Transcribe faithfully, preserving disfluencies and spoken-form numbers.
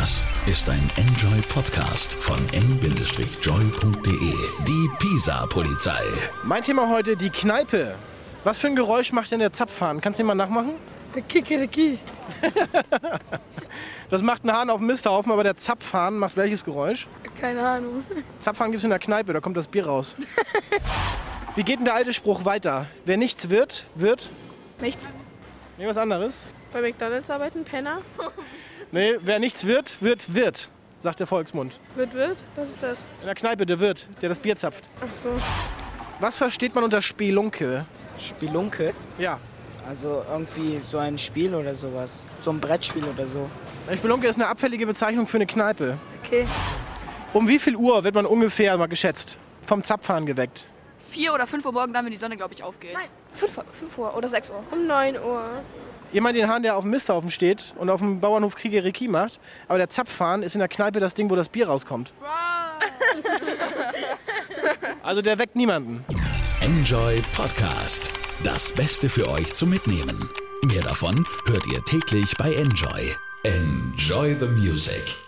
Das ist ein Enjoy-Podcast von en Bindestrich-joy punkt de. Die Pisa-Polizei. Mein Thema heute, die Kneipe. Was für ein Geräusch macht denn der Zapfhahn? Kannst du ihn mal nachmachen? Kikeriki. Das macht ein Hahn auf dem Misthaufen, aber der Zapfhahn macht welches Geräusch? Keine Ahnung. Zapfhahn gibt es in der Kneipe, da kommt das Bier raus. Wie geht denn der alte Spruch weiter? Wer nichts wird, wird... Nichts. Nee, was anderes? Bei McDonalds arbeiten Penner. Nee, wer nichts wird, wird, wird, sagt der Volksmund. Wird, wird? Was ist das? In der Kneipe, der Wirt, der das Bier zapft. Ach so. Was versteht man unter Spelunke? Spelunke? Ja. Also irgendwie so ein Spiel oder sowas. So ein Brettspiel oder so. Eine Spelunke ist eine abfällige Bezeichnung für eine Kneipe. Okay. Um wie viel Uhr wird man ungefähr mal geschätzt vom Zapfhahn geweckt? Vier oder fünf Uhr morgen, dann, wenn die Sonne, glaube ich, aufgeht. Nein, fünf, fünf Uhr oder sechs Uhr. Um neun Uhr. Jemand den Hahn, der auf dem Misthaufen steht und auf dem Bauernhof Kikeriki macht, aber der Zapfhahn ist in der Kneipe das Ding, wo das Bier rauskommt. Also der weckt niemanden. Enjoy Podcast. Das Beste für euch zum Mitnehmen. Mehr davon hört ihr täglich bei Enjoy. Enjoy the music.